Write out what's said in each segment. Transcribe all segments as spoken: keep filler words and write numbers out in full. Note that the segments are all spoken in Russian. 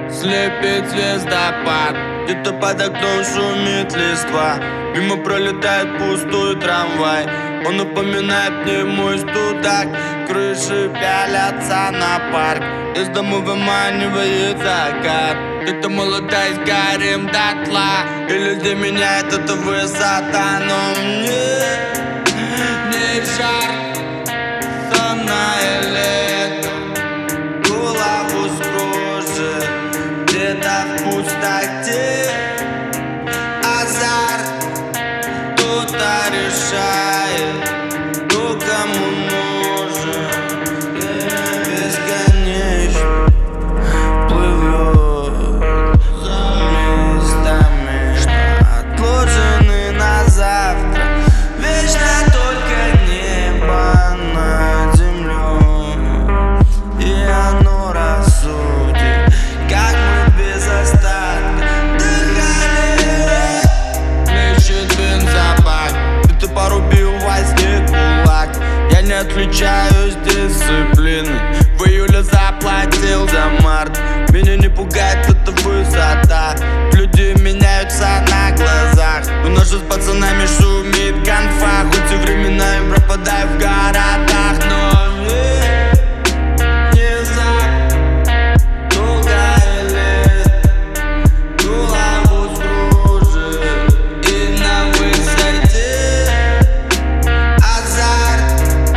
Слепит звездопад, где-то под окном шумит листва. Мимо пролетает пустой трамвай, он напоминает мне мой студак. Крыши пялятся на парк, из дома выманивает закат. Где-то молодая сгорим дотла, и людей меняет эта высота. Но мне не жарко, сонное лето, голову скружит где-то в пустоте. Азарт кто-то решает, кто кому нужен. Бесконечно плывет за местами, что отложены на завтра. Вечно только небо над землей, и оно рассудит, как мы без остатка дыхали. Плещет бензобак, ты порубил во сне кулак. Я не отличаюсь дисциплины, в июле заплатил за март. Меня не пугает эта высота, люди меняются на глазах. У нас же с пацанами шумит конфа, хоть и временами пропадаю в городах. Но мне не за долгое лето, голову скружит, и на высоте азарт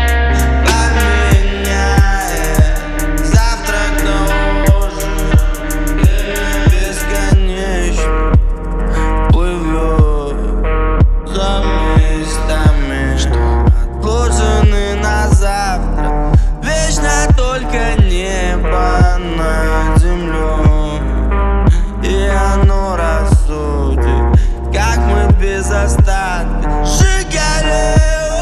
поменяет завтрак на ужин. Бесконечно плывет за местами, что отложены на завтра. Вечно только небо над землей, и оно рассудит, как мы без остатка сжигали.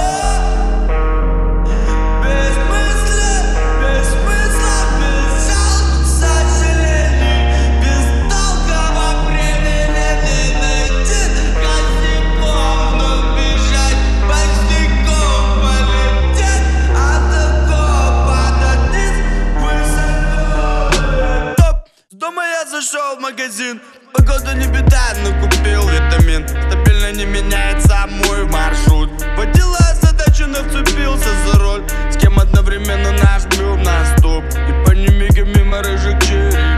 Без мысли, без смысла, без жалоб, сожалений, без толкого времени найти косяком, но бежать босиком, полететь от окопа до низ высоко. Стоп! С дома я зашел в магазин, погода не беда, но купил витамин. Стабильно не меняется мой маршрут, водила озадаченно вцепился за руль. С кем одновременно нажмем на стоп, и по немиге мимо рыжих череп.